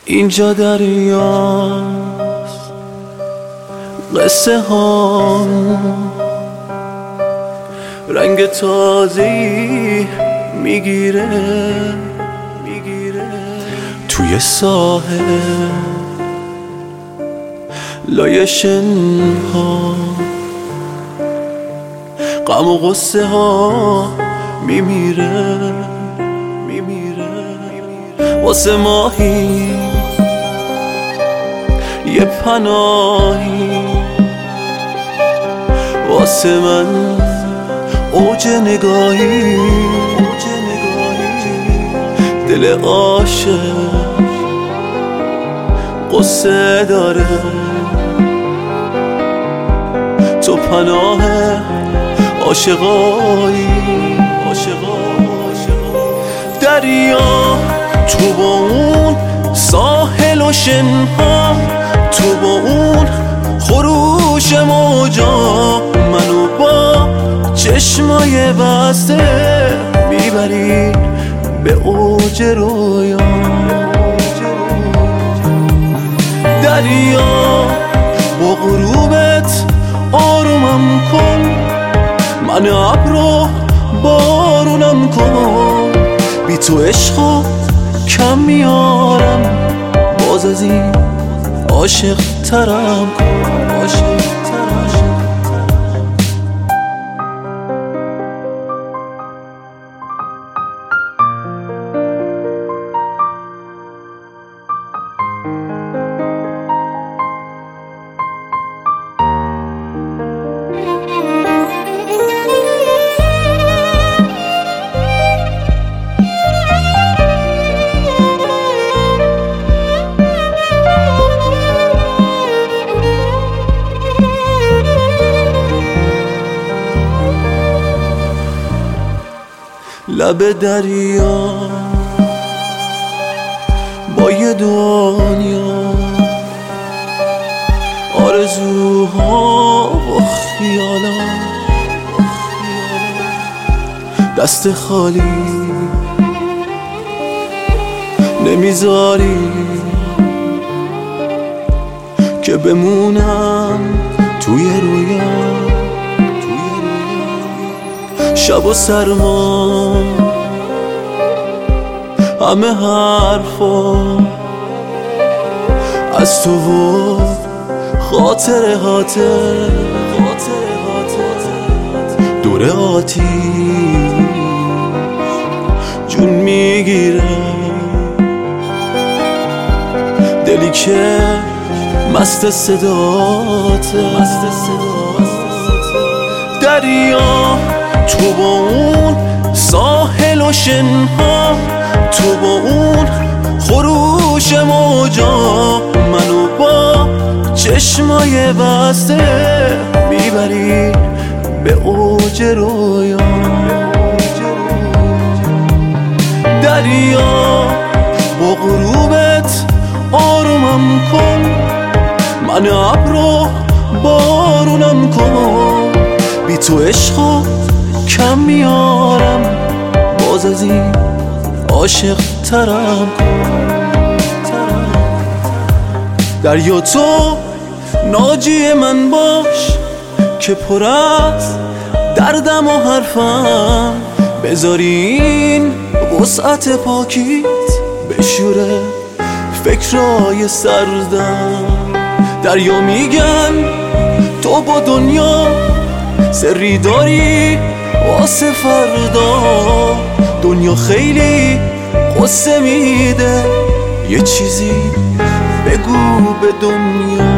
اینجا دریاست، قصه ها رنگ تازه‌ای میگیره توی ساحل لای شنها، غم و غصه ها میمیره واسه ماهی یه پناهی، واسه من اوج نگاهی، دل عاشق قصه داره، تو پناه عاشقایی. دریا تو با اون ساحل و شنها، تو با اون خروش موجا، منو با چشمای بسته میبری به اوج رویا. دریا با غروبت آرومم کن، من ابرو بارونم کن، بی تو عشقو کم میارم، باز از این عاشق ترم کن، عاشق ترم. لب دریا با یه دنیا آرزوها و خیالات، دست خالی نمیذاری که بمونم توی رویا. شب و سرما همه حرفا از تو و خاطرات دور آتیش جون میگیره، دلی که مست صداته. دریا تو با اون ساحل و شنها، تو با اون خروش موجا، منو با چشمای بسته میبری به اوج رویا. دریا با غروبت آرومم کن، من ابرو بارونم کن، بی تو عشقو کم میارم، باز از این عاشق ترم کن. دریا تو ناجی من باش که پر از دردم و حرفم، بذاری این وسعت پاکیت بشوره فکرای سردم. دریا میگن تو با دنیا سری داری واسه فردا، دنیا خیلی قصه میده، یه چیزی بگو به دنیا.